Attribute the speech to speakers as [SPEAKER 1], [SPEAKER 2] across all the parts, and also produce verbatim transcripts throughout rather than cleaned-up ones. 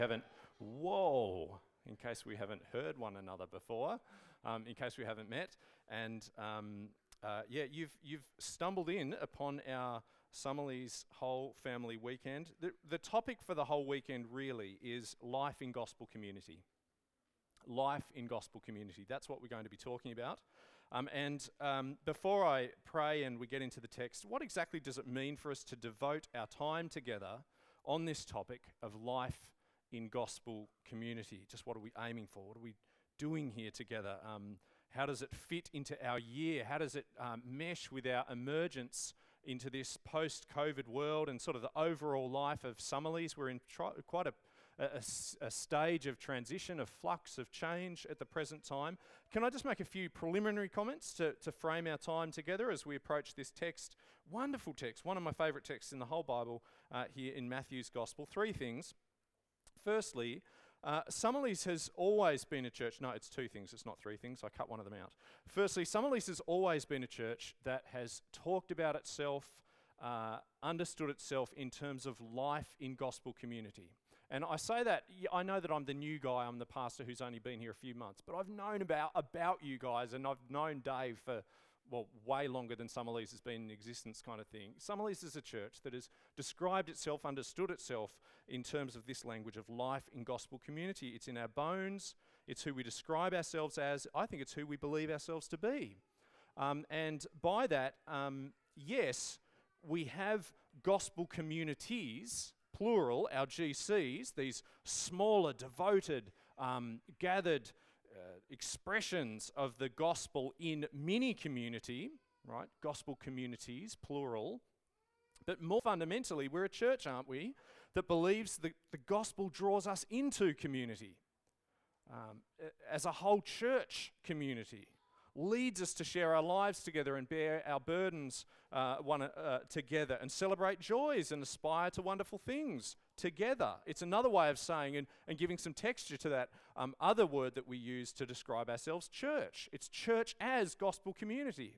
[SPEAKER 1] haven't, whoa, in case we haven't heard one another before, um, in case we haven't met, and um, uh, yeah, you've you've stumbled in upon our Summerleys whole family weekend. The, the topic for the whole weekend really is life in gospel community. Life in gospel community. That's what we're going to be talking about. Um, and um, before I pray and we get into the text, what exactly does it mean for us to devote our time together on this topic of life in gospel community? Just what are we aiming for? What are we doing here together? Um, how does it fit into our year? How does it um, mesh with our emergence into this post-COVID world and sort of the overall life of Summerleys? We're in tri- quite a A, a, a stage of transition, of flux, of change at the present time. Can I just make a few preliminary comments to, to frame our time together as we approach this text? Wonderful text, one of my favourite texts in the whole Bible uh, here in Matthew's Gospel. Three things. Firstly, uh, Summerleys has always been a church. No, it's two things, it's not three things. I cut one of them out. Firstly, Summerleys has always been a church that has talked about itself, uh, understood itself in terms of life in gospel community. And I say that, I know that I'm the new guy, I'm the pastor who's only been here a few months, but I've known about, about you guys, and I've known Dave for, well, way longer than Summerleys has been in existence kind of thing. Summerleys is a church that has described itself, understood itself in terms of this language of life in gospel community. It's in our bones, it's who we describe ourselves as, I think it's who we believe ourselves to be. Um, and by that, um, yes, we have gospel communities, plural, our G Cs, these smaller, devoted, um, gathered uh, expressions of the gospel in mini community, right? Gospel communities, plural. But more fundamentally, we're a church, aren't we, that believes that the gospel draws us into community. Um, as a whole church community, leads us to share our lives together and bear our burdens uh, one uh, together and celebrate joys and aspire to wonderful things together. It's another way of saying and, and giving some texture to that um, other word that we use to describe ourselves, church. It's church as gospel community,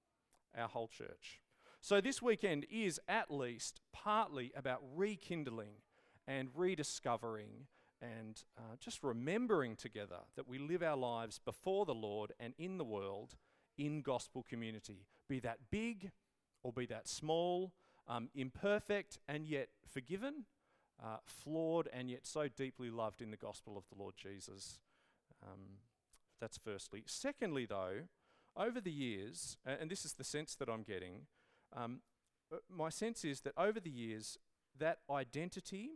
[SPEAKER 1] our whole church. So this weekend is at least partly about rekindling and rediscovering and uh, just remembering together that we live our lives before the Lord and in the world in gospel community, be that big or be that small, um, imperfect and yet forgiven, uh, flawed and yet so deeply loved in the gospel of the Lord Jesus. Um, that's firstly. Secondly, though, over the years, uh, and this is the sense that I'm getting, um, uh, my sense is that over the years, that identity,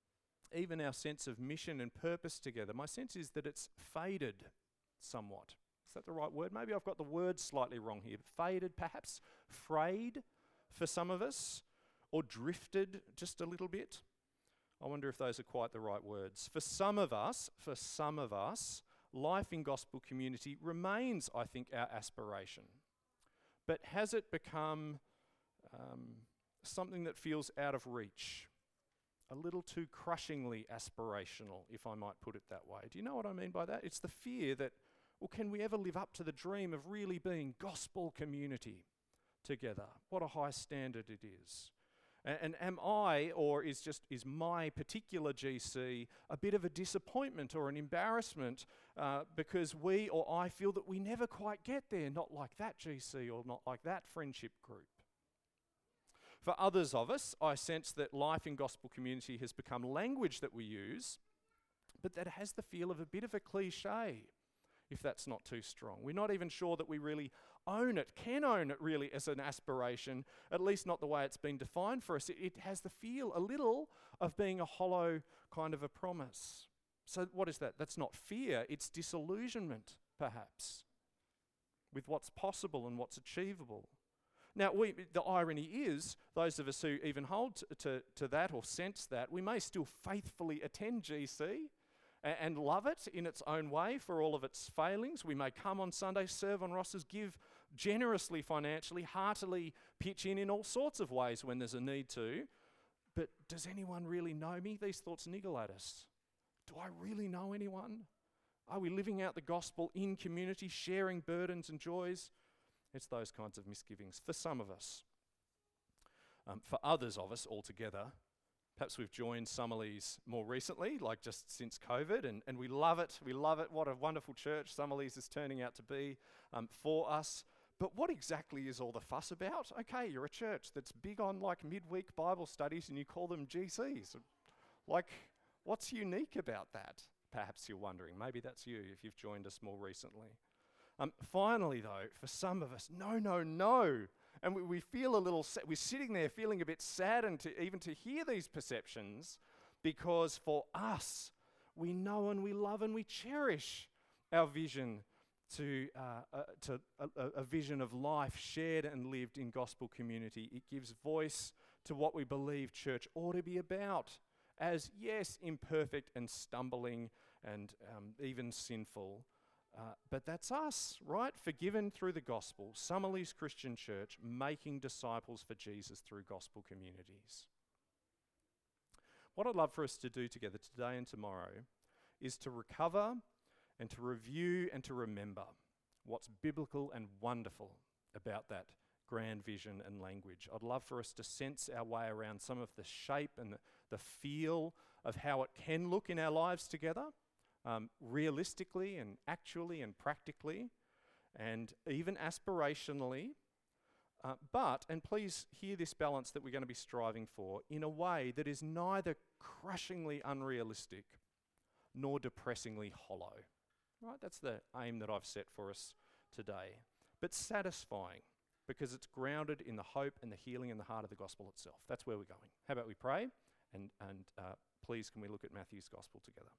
[SPEAKER 1] even our sense of mission and purpose together, my sense is that it's faded somewhat. Is that the right word? Maybe I've got the word slightly wrong here. Faded, perhaps frayed for some of us, or drifted just a little bit. I wonder if those are quite the right words. For some of us, for some of us, life in gospel community remains, I think, our aspiration. But has it become um, something that feels out of reach? A little too crushingly aspirational, if I might put it that way. Do you know what I mean by that? It's the fear that, well, can we ever live up to the dream of really being gospel community together? What a high standard it is. And, and am I, or is just is my particular G C a bit of a disappointment or an embarrassment uh, because we or I feel that we never quite get there, not like that G C or not like that friendship group? For others of us, I sense that life in gospel community has become language that we use, but that has the feel of a bit of a cliche, if that's not too strong. We're not even sure that we really own it, can own it really as an aspiration, at least not the way it's been defined for us. It, it has the feel a little of being a hollow kind of a promise. So what is that? That's not fear, it's disillusionment, perhaps, with what's possible and what's achievable. Now, we, the irony is, those of us who even hold t- to, to that or sense that, we may still faithfully attend G C and, and love it in its own way for all of its failings. We may come on Sunday, serve on rosters, give generously financially, heartily pitch in in all sorts of ways when there's a need to. But does anyone really know me? These thoughts niggle at us. Do I really know anyone? Are we living out the gospel in community, sharing burdens and joys? It's those kinds of misgivings for some of us. Um, for others of us altogether, Perhaps we've joined Summerleys more recently, like just since COVID, and, and we love it. We love it. What a wonderful church Summerleys is turning out to be um, for us. But what exactly is all the fuss about? Okay, you're a church that's big on like midweek Bible studies and you call them G Cs. Like, what's unique about that? Perhaps you're wondering. Maybe that's you if you've joined us more recently. Um, finally, though, for some of us, no, no, no. And we, we feel a little, sa- we're sitting there feeling a bit saddened to even to hear these perceptions, because for us, we know and we love and we cherish our vision to, uh, uh, to a, a vision of life shared and lived in gospel community. It gives voice to what we believe church ought to be about, as yes, imperfect and stumbling and um, even sinful. Uh, but that's us, right? Forgiven through the gospel. Summerleys Christian Church, making disciples for Jesus through gospel communities. What I'd love for us to do together today and tomorrow is to recover and to review and to remember what's biblical and wonderful about that grand vision and language. I'd love for us to sense our way around some of the shape and the, the feel of how it can look in our lives together. Um, realistically and actually and practically and even aspirationally, uh, but, and please hear this balance that we're going to be striving for, in a way that is neither crushingly unrealistic nor depressingly hollow. Right? That's the aim that I've set for us today. But satisfying, because it's grounded in the hope and the healing in the heart of the gospel itself. That's where we're going. How about we pray? And, and uh, please can we look at Matthew's gospel together?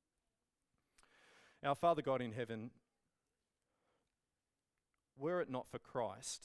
[SPEAKER 1] Our Father God in heaven, were it not for Christ,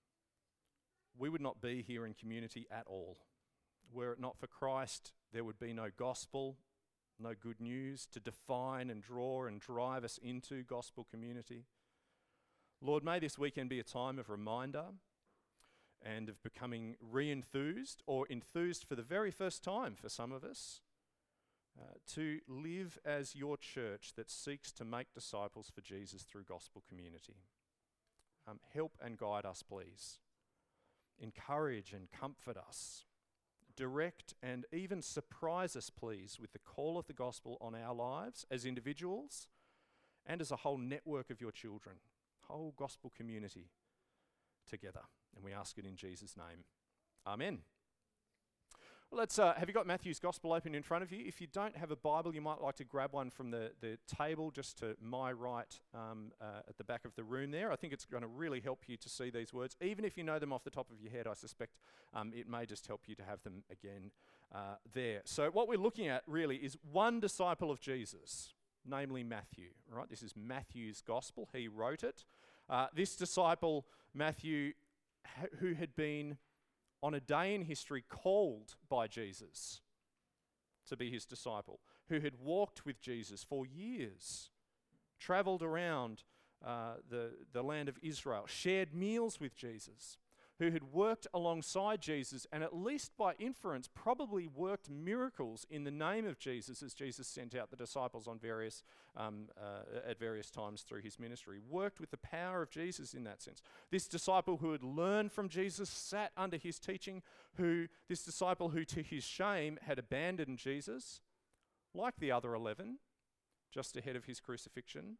[SPEAKER 1] we would not be here in community at all. Were it not for Christ, there would be no gospel, no good news to define and draw and drive us into gospel community. Lord, may this weekend be a time of reminder and of becoming re-enthused or enthused for the very first time for some of us, Uh, to live as your church that seeks to make disciples for Jesus through gospel community. Um, help and guide us, please. Encourage and comfort us. Direct and even surprise us, please, with the call of the gospel on our lives as individuals and as a whole network of your children, whole gospel community together. And we ask it in Jesus' name. Amen. Well, let's, uh, have you got Matthew's Gospel open in front of you? If you don't have a Bible, you might like to grab one from the, the table just to my right um, uh, at the back of the room there. I think it's going to really help you to see these words. Even if you know them off the top of your head, I suspect um, it may just help you to have them again uh, there. So what we're looking at really is one disciple of Jesus, namely Matthew. Right? This is Matthew's Gospel. He wrote it. Uh, this disciple, Matthew, ha- who had been on a day in history called by Jesus to be his disciple, who had walked with Jesus for years, travelled around uh, the, the land of Israel, shared meals with Jesus, who had worked alongside Jesus and at least by inference probably worked miracles in the name of Jesus as Jesus sent out the disciples on various um, uh, at various times through his ministry, worked with the power of Jesus in that sense. This disciple who had learned from Jesus, sat under his teaching, who this disciple who to his shame had abandoned Jesus, like the other eleven, just ahead of his crucifixion,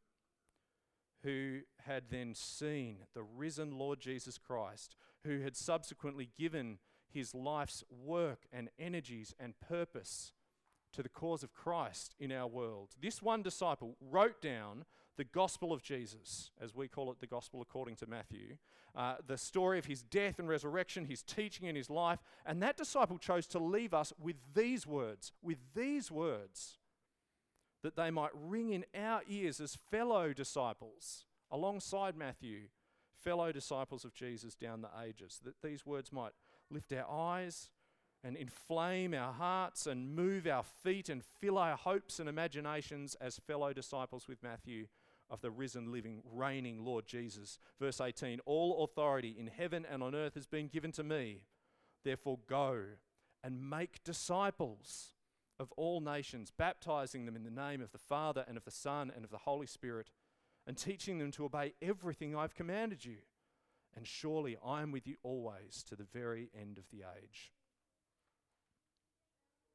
[SPEAKER 1] who had then seen the risen Lord Jesus Christ, who had subsequently given his life's work and energies and purpose to the cause of Christ in our world. This one disciple wrote down the gospel of Jesus, as we call it, the gospel according to Matthew, uh, the story of his death and resurrection, his teaching and his life, and that disciple chose to leave us with these words, with these words, that they might ring in our ears as fellow disciples, alongside Matthew, fellow disciples of Jesus down the ages, that these words might lift our eyes and inflame our hearts and move our feet and fill our hopes and imaginations as fellow disciples with Matthew of the risen, living, reigning Lord Jesus. Verse eighteen, all authority in heaven and on earth has been given to me. Therefore go and make disciples of all nations, baptizing them in the name of the Father and of the Son and of the Holy Spirit, and teaching them to obey everything I've commanded you. And surely I am with you always to the very end of the age.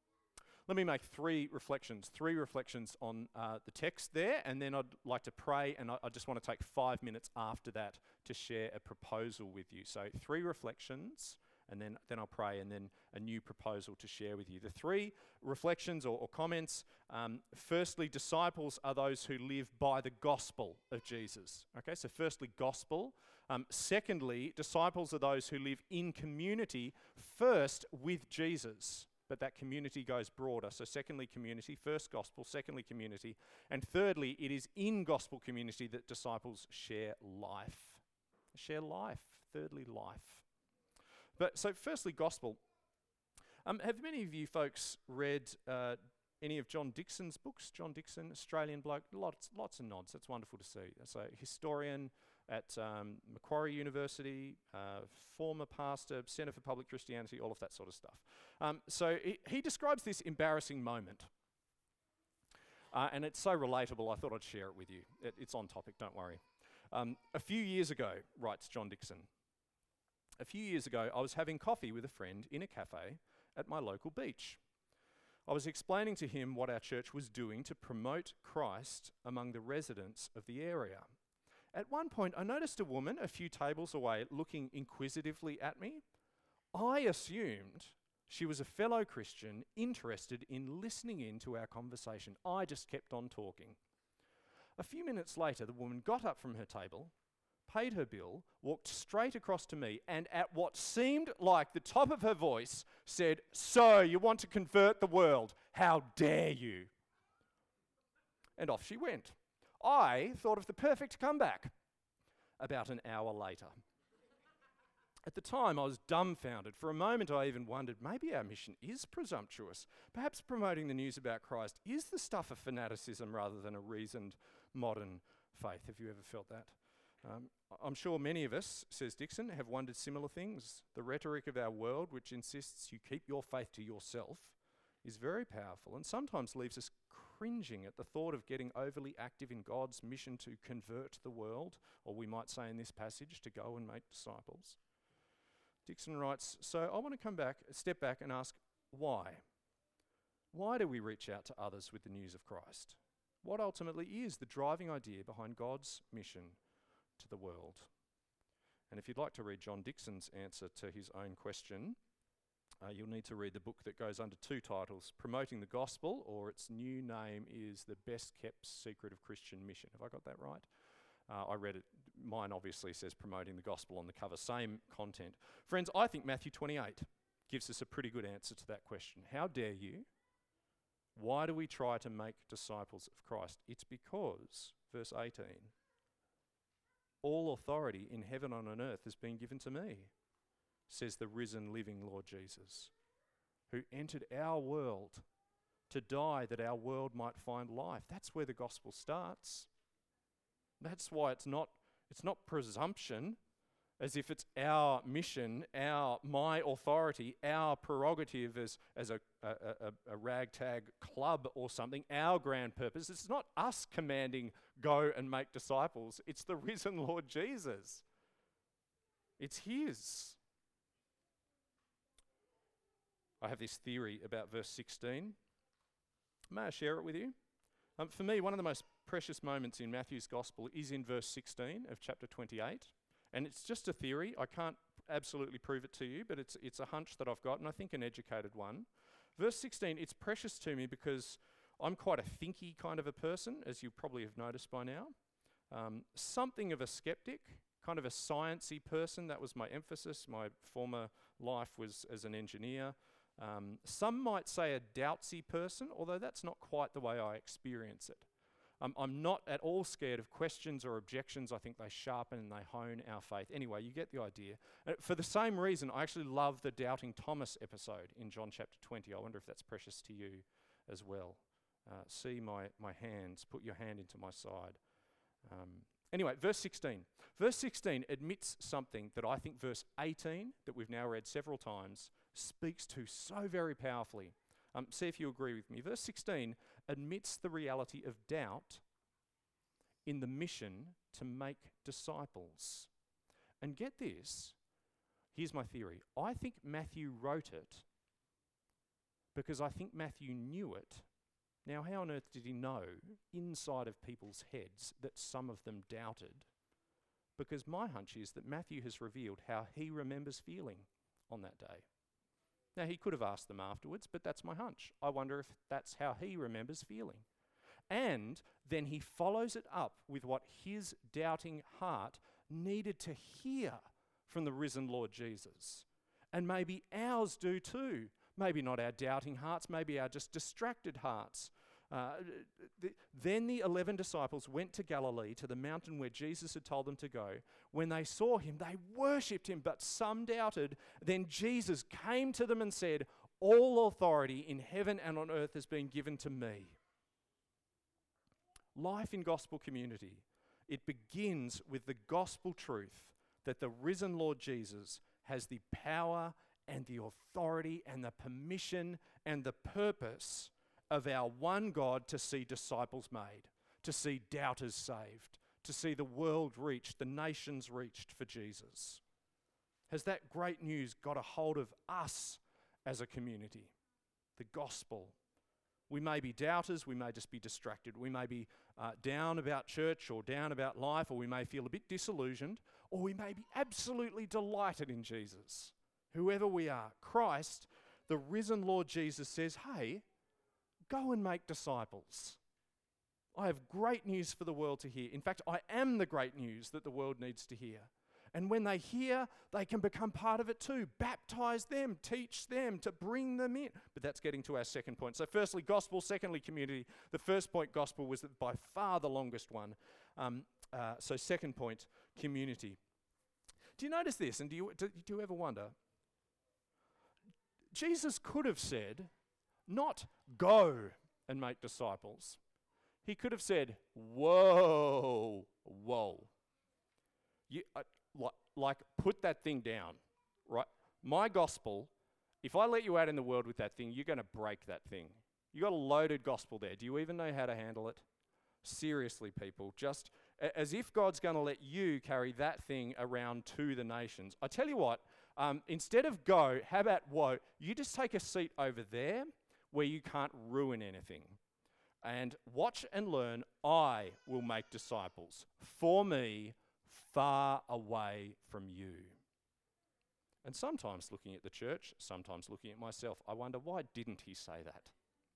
[SPEAKER 1] Let me make three reflections, three reflections on uh, the text there, and then I'd like to pray, and I, I just want to take five minutes after that to share a proposal with you. So three reflections, and then, then I'll pray, and then a new proposal to share with you. The three reflections or, or comments, um, firstly, disciples are those who live by the gospel of Jesus. Okay, so firstly, gospel. Um, secondly, disciples are those who live in community, first with Jesus. But that community goes broader. So secondly, community. First, gospel. Secondly, community. And thirdly, it is in gospel community that disciples share life. Share life. Thirdly, life. But so firstly, gospel. Um, have many of you folks read uh, any of John Dickson's books? John Dickson, Australian bloke. Lots, lots of nods. That's wonderful to see. So historian at um, Macquarie University, uh, former pastor, Centre for Public Christianity, all of that sort of stuff. Um, so he, he describes this embarrassing moment. Uh, and it's so relatable, I thought I'd share it with you. It, it's on topic, don't worry. Um, a few years ago, writes John Dickson, a few years ago, I was having coffee with a friend in a cafe at my local beach. I was explaining to him what our church was doing to promote Christ among the residents of the area. At one point, I noticed a woman a few tables away looking inquisitively at me. I assumed she was a fellow Christian interested in listening in to our conversation. I just kept on talking. A few minutes later, the woman got up from her table, paid her bill, walked straight across to me, and at what seemed like the top of her voice, said, "So, you want to convert the world? How dare you?" And off she went. I thought of the perfect comeback about an hour later. At the time, I was dumbfounded. For a moment, I even wondered, maybe our mission is presumptuous. Perhaps promoting the news about Christ is the stuff of fanaticism rather than a reasoned modern faith. Have you ever felt that? Um, I'm sure many of us, says Dickson, have wondered similar things. The rhetoric of our world, which insists you keep your faith to yourself, is very powerful and sometimes leaves us cringing at the thought of getting overly active in God's mission to convert the world, or we might say in this passage, to go and make disciples. Dickson writes, so I want to come back, step back and ask, why? Why do we reach out to others with the news of Christ? What ultimately is the driving idea behind God's mission to the world? And if you'd like to read John Dickson's answer to his own question, Uh, you'll need to read the book that goes under two titles, Promoting the Gospel, or its new name is The Best Kept Secret of Christian Mission. Have I got that right? Uh, I read it. Mine obviously says Promoting the Gospel on the cover. Same content. Friends, I think Matthew twenty-eight gives us a pretty good answer to that question. How dare you? Why do we try to make disciples of Christ? It's because, verse eighteen, all authority in heaven and on earth has been given to me, says the risen, living Lord Jesus, who entered our world to die that our world might find life. That's where the gospel starts. That's why it's not, it's not presumption, as if it's our mission, our my authority, our prerogative as, as a, a, a, a ragtag club or something, our grand purpose. It's not us commanding, go and make disciples. It's the risen Lord Jesus. It's his. I have this theory about verse sixteen. May I share it with you? Um, for me, one of the most precious moments in Matthew's gospel is in verse sixteen of chapter twenty-eight. And it's just a theory. I can't absolutely prove it to you, but it's it's a hunch that I've got, and I think an educated one. Verse sixteen, it's precious to me because I'm quite a thinky kind of a person, as you probably have noticed by now. Um, something of a skeptic, kind of a sciencey person. That was my emphasis. My former life was as an engineer. Um, some might say a doubtsy person, although that's not quite the way I experience it. Um, I'm not at all scared of questions or objections. I think they sharpen and they hone our faith. Anyway, you get the idea. Uh, for the same reason, I actually love the Doubting Thomas episode in John chapter twenty. I wonder if that's precious to you as well. Uh, see my, my hands, put your hand into my side. Um, anyway, verse sixteen. Verse sixteen admits something that I think verse eighteen, that we've now read several times, speaks to so very powerfully. Um, see if you agree with me. Verse sixteen admits the reality of doubt in the mission to make disciples. And get this, here's my theory. I think Matthew wrote it because I think Matthew knew it. Now, how on earth did he know inside of people's heads that some of them doubted? Because my hunch is that Matthew has revealed how he remembers feeling on that day. Now, he could have asked them afterwards, but that's my hunch. I wonder if that's how he remembers feeling. And then he follows it up with what his doubting heart needed to hear from the risen Lord Jesus. And maybe ours do too. Maybe not our doubting hearts, maybe our just distracted hearts. Uh, th- then the eleven disciples went to Galilee, to the mountain where Jesus had told them to go. When they saw him, they worshipped him, but some doubted. Then Jesus came to them and said, "All authority in heaven and on earth has been given to me." Life in gospel community, it begins with the gospel truth that the risen Lord Jesus has the power and the authority and the permission and the purpose of our one God to see disciples made, to see doubters saved, to see the world reached, the nations reached for Jesus. Has that great news got a hold of us as a community? The gospel. We may be doubters, we may just be distracted, we may be uh, down about church or down about life, or we may feel a bit disillusioned, or we may be absolutely delighted in Jesus. Whoever we are, Christ, the risen Lord Jesus says, "Hey, go and make disciples. I have great news for the world to hear. In fact, I am the great news that the world needs to hear." And when they hear, they can become part of it too. Baptize them, teach them, to bring them in. But that's getting to our second point. So firstly, gospel. Secondly, community. The first point, gospel, was by far the longest one. Um, uh, so second point, community. Do you notice this? And do you, do, do you ever wonder? Jesus could have said, not go and make disciples. He could have said, whoa, whoa. You, uh, like, like, put that thing down, right? My gospel, if I let you out in the world with that thing, you're going to break that thing. You got a loaded gospel there. Do you even know how to handle it? Seriously, people, just a- as if God's going to let you carry that thing around to the nations. I tell you what, um, instead of go, how about whoa? You just take a seat over there where you can't ruin anything. And watch and learn, I will make disciples for me, far away from you. And sometimes looking at the church, sometimes looking at myself, I wonder, why didn't he say that?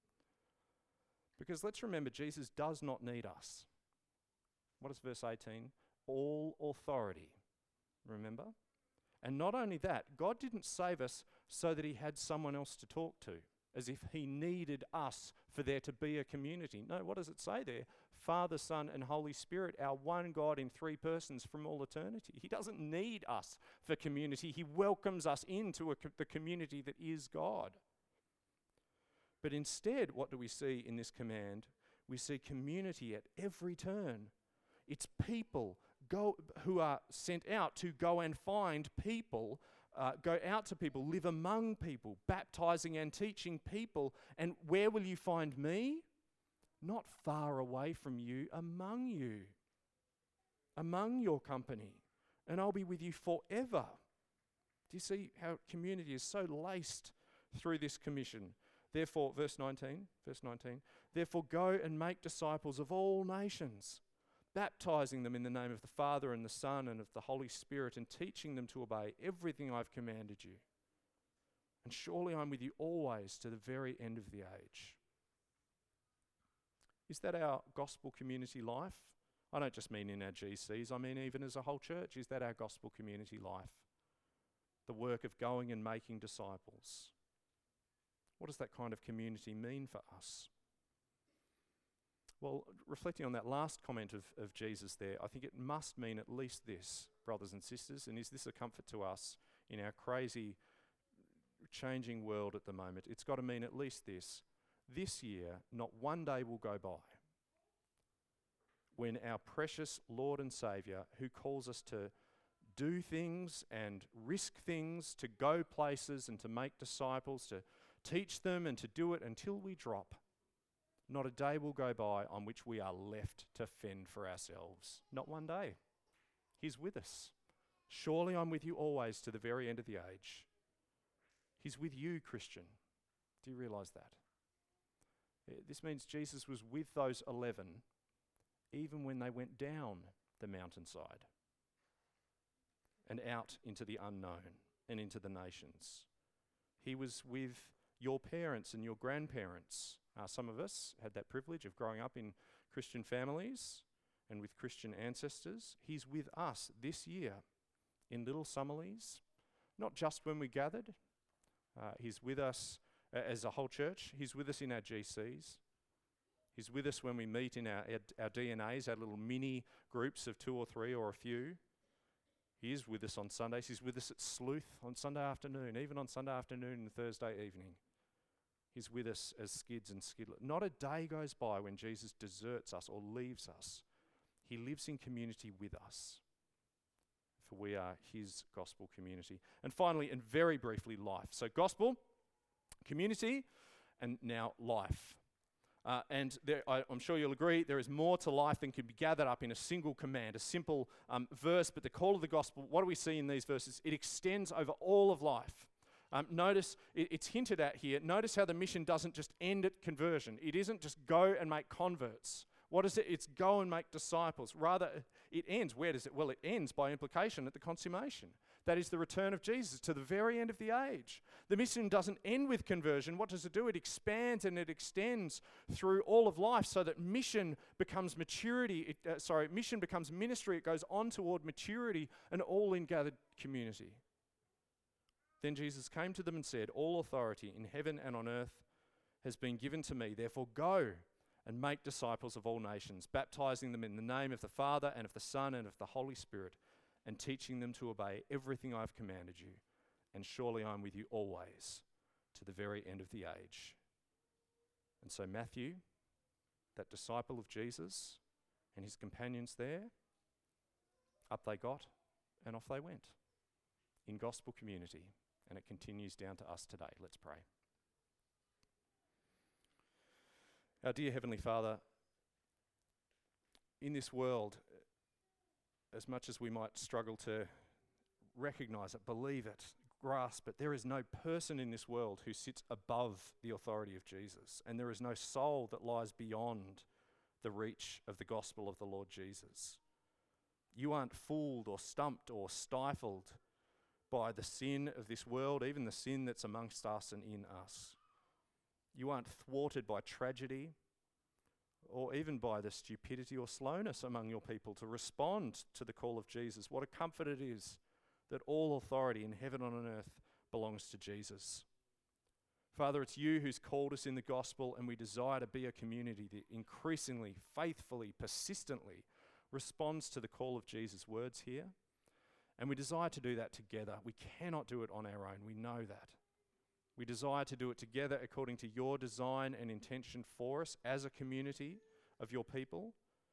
[SPEAKER 1] Because let's remember, Jesus does not need us. What is verse eighteen? All authority. Remember? And not only that, God didn't save us so that he had someone else to talk to, as if he needed us for there to be a community. No, what does it say there? Father, Son, and Holy Spirit, our one God in three persons from all eternity. He doesn't need us for community. He welcomes us into a co- the community that is God. But instead, what do we see in this command? We see community at every turn. It's people go who are sent out to go and find people, uh, go out to people, live among people, baptizing and teaching people. And where will you find me? Not far away from you, among you, among your company. And I'll be with you forever. Do you see how community is so laced through this commission? Therefore, verse nineteen, verse nineteen, therefore go and make disciples of all nations, baptizing them in the name of the Father and the Son and of the Holy Spirit, and teaching them to obey everything I've commanded you. And surely I'm with you always to the very end of the age. Is that our gospel community life? I don't just mean in our G Cs, I mean even as a whole church. Is that our gospel community life? The work of going and making disciples. What does that kind of community mean for us? Well, reflecting on that last comment of, of Jesus there, I think it must mean at least this, brothers and sisters, and is this a comfort to us in our crazy, changing world at the moment? It's got to mean at least this. This year, not one day will go by when our precious Lord and Saviour, who calls us to do things and risk things, to go places and to make disciples, to teach them and to do it until we drop, not a day will go by on which we are left to fend for ourselves. Not one day. He's with us. Surely I'm with you always to the very end of the age. He's with you, Christian. Do you realize that? Uh, This means Jesus was with those eleven even when they went down the mountainside and out into the unknown and into the nations. He was with your parents and your grandparents. Uh, some of us had that privilege of growing up in Christian families and with Christian ancestors. He's with us this year in Little Summerlees, not just when we gathered. Uh, he's with us uh, as a whole church. He's with us in our G Cs. He's with us when we meet in our, our, our D N As, our little mini groups of two or three or a few. He is with us on Sundays. He's with us at Sleuth on Sunday afternoon, even on Sunday afternoon and Thursday evening. He's with us as skids and skidlet. Not a day goes by when Jesus deserts us or leaves us. He lives in community with us, for we are his gospel community. And finally, and very briefly, life. So gospel, community, and now life. Uh, and there, I, I'm sure you'll agree, there is more to life than can be gathered up in a single command, a simple um, verse. But the call of the gospel, what do we see in these verses? It extends over all of life. Um, notice, it, it's hinted at here, notice how the mission doesn't just end at conversion. It isn't just go and make converts. What is it? It's go and make disciples. Rather, it ends, where does it? Well, it ends by implication at the consummation. That is the return of Jesus to the very end of the age. The mission doesn't end with conversion. What does it do? It expands and it extends through all of life so that mission becomes maturity. It, uh, sorry, mission becomes ministry. It goes on toward maturity and all in gathered community. Then Jesus came to them and said, all authority in heaven and on earth has been given to me. Therefore go and make disciples of all nations, baptizing them in the name of the Father and of the Son and of the Holy Spirit, and teaching them to obey everything I've commanded you. And surely I'm with you always, to the very end of the age. And so Matthew, that disciple of Jesus, and his companions there, up they got and off they went in gospel community. And it continues down to us today. Let's pray. Our dear Heavenly Father, in this world, as much as we might struggle to recognize it, believe it, grasp it, there is no person in this world who sits above the authority of Jesus, and there is no soul that lies beyond the reach of the gospel of the Lord Jesus. You aren't fooled or stumped or stifled by the sin of this world, even the sin that's amongst us and in us. You aren't thwarted by tragedy or even by the stupidity or slowness among your people to respond to the call of Jesus. What a comfort it is that all authority in heaven and on earth belongs to Jesus. Father, it's you who's called us in the gospel, and we desire to be a community that increasingly, faithfully, persistently responds to the call of Jesus' words here. And we desire to do that together. We cannot do it on our own. We know that. We desire to do it together according to your design and intention for us as a community of your people.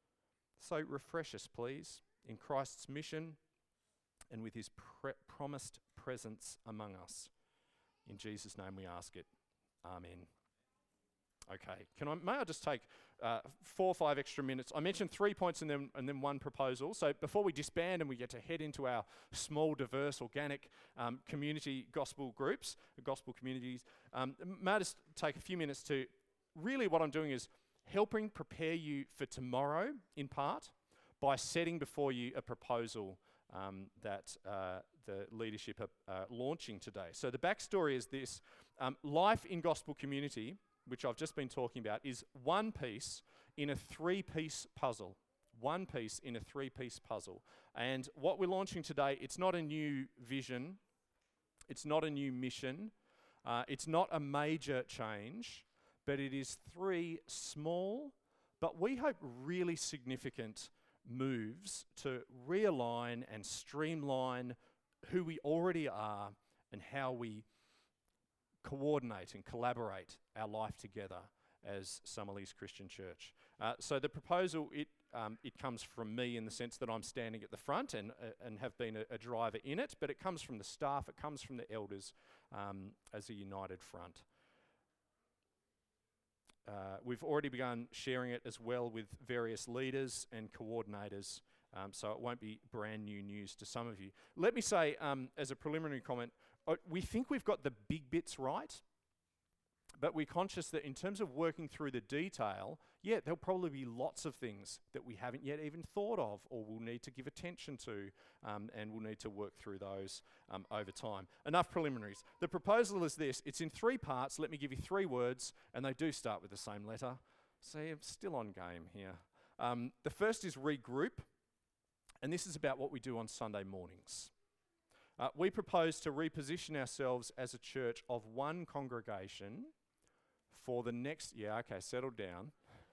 [SPEAKER 1] So refresh us, please, in Christ's mission and with his pre- promised presence among us. In Jesus' name we ask it. Amen. Okay, can I, may I just take uh, four or five extra minutes? I mentioned three points and then and then one proposal. So before we disband and we get to head into our small, diverse, organic um, community gospel groups, gospel communities, um, may I just take a few minutes to, really what I'm doing is helping prepare you for tomorrow in part by setting before you a proposal um, that uh, the leadership are uh, launching today. So the backstory is this: um, life in gospel community, which I've just been talking about, is one piece in a three-piece puzzle. One piece in a three-piece puzzle. And what we're launching today, it's not a new vision. It's not a new mission. Uh, it's not a major change, but it is three small, but we hope really significant moves to realign and streamline who we already are and how we coordinate and collaborate our life together as Summerlees Christian Church. Uh, so the proposal, it um, it comes from me in the sense that I'm standing at the front and uh, and have been a, a driver in it, but it comes from the staff, it comes from the elders um, as a united front. Uh, we've already begun sharing it as well with various leaders and coordinators, um, so it won't be brand new news to some of you. Let me say, um, as a preliminary comment, Uh, we think we've got the big bits right. But we're conscious that in terms of working through the detail, yeah, there'll probably be lots of things that we haven't yet even thought of or we'll need to give attention to, um, and we'll need to work through those um, over time. Enough preliminaries. The proposal is this. It's in three parts. Let me give you three words, and they do start with the same letter. So I'm still on game here. Um, the first is regroup, and this is about what we do on Sunday mornings. Uh, we propose to reposition ourselves as a church of one congregation for the next, yeah, okay, settle down.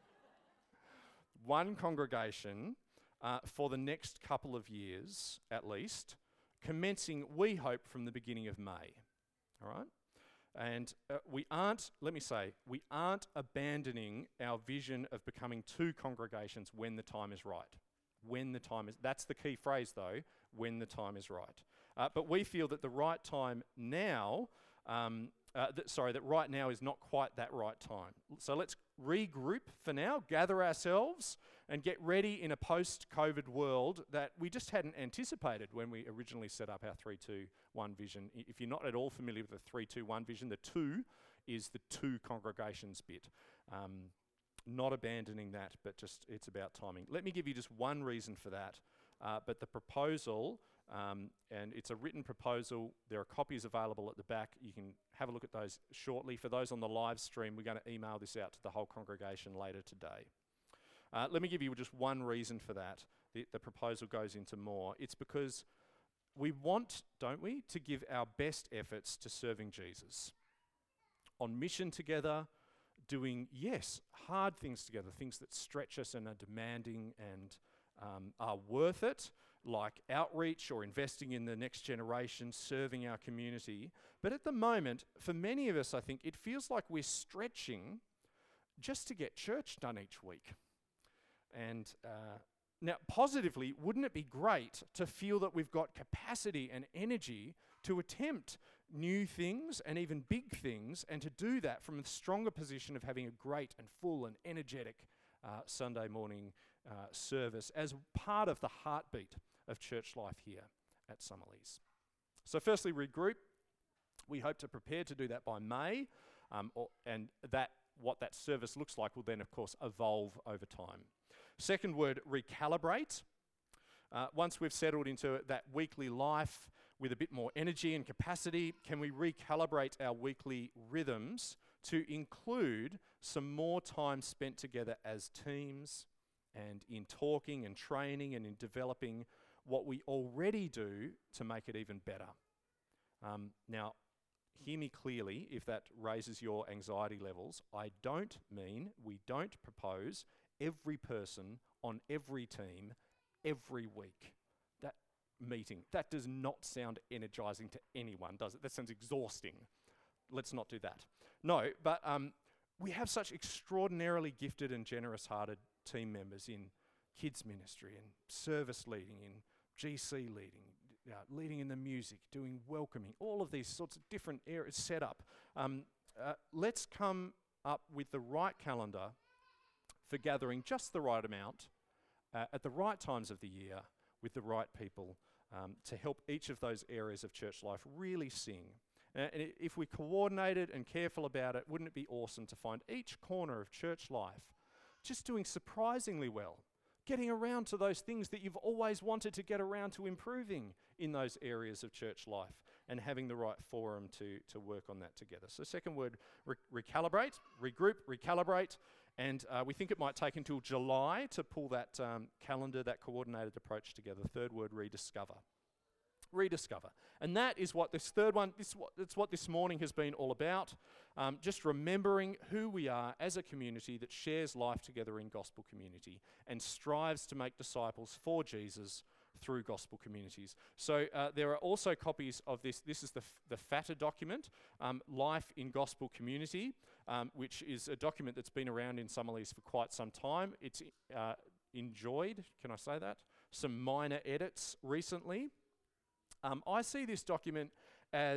[SPEAKER 1] One congregation uh, for the next couple of years, at least, commencing, we hope, from the beginning of May. All right? And uh, we aren't, let me say, we aren't abandoning our vision of becoming two congregations when the time is right. When the time is, that's the key phrase though, when the time is right. Uh, but we feel that the right time now, um, uh, th- sorry, that right now is not quite that right time. So let's regroup for now, gather ourselves, and get ready in a post-COVID world that we just hadn't anticipated when we originally set up our three two one vision. I- if you're not at all familiar with the three two one vision, the two is the two congregations bit. Um, not abandoning that, but just it's about timing. Let me give you just one reason for that. Uh, but the proposal, um, and it's a written proposal, there are copies available at the back. You can have a look at those shortly. For those on the live stream, we're going to email this out to the whole congregation later today. Uh, let me give you just one reason for that. The, the proposal goes into more. It's because we want, don't we, to give our best efforts to serving Jesus. On mission together, doing, yes, hard things together, things that stretch us and are demanding and um, are worth it, like outreach or investing in the next generation, serving our community. But at the moment, for many of us, I think, it feels like we're stretching just to get church done each week. And uh, now, positively, wouldn't it be great to feel that we've got capacity and energy to attempt new things and even big things, and to do that from a stronger position of having a great and full and energetic uh, Sunday morning uh, service as part of the heartbeat of church life here at Summerlees. So firstly, regroup. We hope to prepare to do that by May, um, or, and that what that service looks like will then, of course, evolve over time. Second word, recalibrate. Uh, once we've settled into that weekly life with a bit more energy and capacity, can we recalibrate our weekly rhythms to include some more time spent together as teams and in talking and training and in developing what we already do to make it even better? Um, now, hear me clearly if that raises your anxiety levels. I don't mean, we don't propose every person on every team every week. That meeting, that does not sound energizing to anyone, does it? That sounds exhausting. Let's not do that. No, but um, we have such extraordinarily gifted and generous-hearted team members in kids ministry and service leading, in G C leading, uh, leading in the music, doing welcoming, all of these sorts of different areas set up. Um, uh, let's come up with the right calendar for gathering just the right amount uh, at the right times of the year with the right people um, to help each of those areas of church life really sing. Uh, and i- if we coordinated and careful about it, wouldn't it be awesome to find each corner of church life just doing surprisingly well, getting around to those things that you've always wanted to get around to, improving in those areas of church life, and having the right forum to, to work on that together. So second word, re- recalibrate, regroup, recalibrate, and uh, we think it might take until July to pull that um, calendar, that coordinated approach together. Third word, rediscover. Rediscover. And that is what this third one, this what, it's what this morning has been all about. Um, just remembering who we are as a community that shares life together in gospel community and strives to make disciples for Jesus through gospel communities. So uh, there are also copies of this. This is the, f- the fatter document, um, Life in Gospel Community, um, which is a document that's been around in Summerlees for quite some time. It's uh, enjoyed, can I say that? Some minor edits recently. Um, I see this document as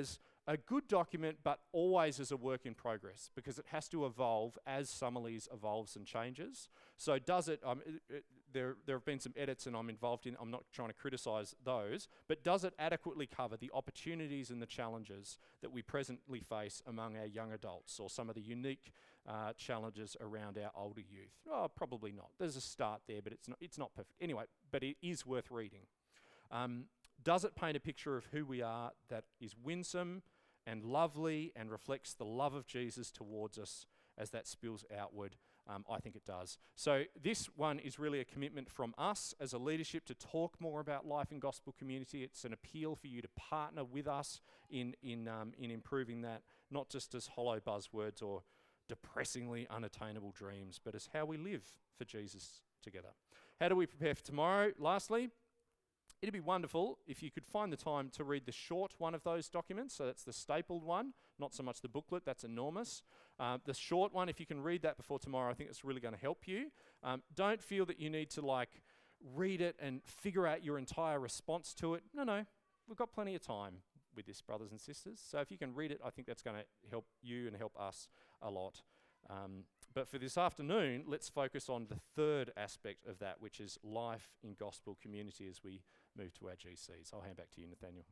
[SPEAKER 1] a good document, but always as a work in progress, because it has to evolve as Summerlees evolves and changes. So does it, um, it, it there, there have been some edits and I'm involved in, I'm not trying to criticise those, but does it adequately cover the opportunities and the challenges that we presently face among our young adults, or some of the unique uh, challenges around our older youth? Oh, probably not. There's a start there, but it's not, it's not perfect. Anyway, but it is worth reading. Um, does it paint a picture of who we are that is winsome and lovely and reflects the love of Jesus towards us as that spills outward? Um, I think it does. So this one is really a commitment from us as a leadership to talk more about life in gospel community. It's an appeal for you to partner with us in, in, um, in improving that, not just as hollow buzzwords or depressingly unattainable dreams, but as how we live for Jesus together. How do we prepare for tomorrow? Lastly, it'd be wonderful if you could find the time to read the short one of those documents. So that's the stapled one, not so much the booklet, that's enormous. Uh, the short one, if you can read that before tomorrow, I think it's really going to help you. Um, don't feel that you need to like read it and figure out your entire response to it. No, no, we've got plenty of time with this, brothers and sisters. So if you can read it, I think that's going to help you and help us a lot. Um, but for this afternoon, let's focus on the third aspect of that, which is life in gospel community as we move to our G Cs. I'll hand back to you, Nathaniel.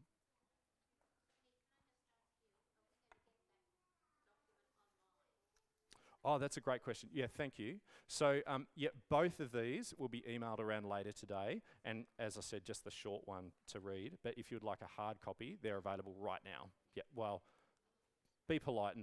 [SPEAKER 1] Oh, that's a great question. Yeah, thank you. So, um, yeah, both of these will be emailed around later today, and as I said, just the short one to read. But if you'd like a hard copy, they're available right now. Yeah, well, be polite and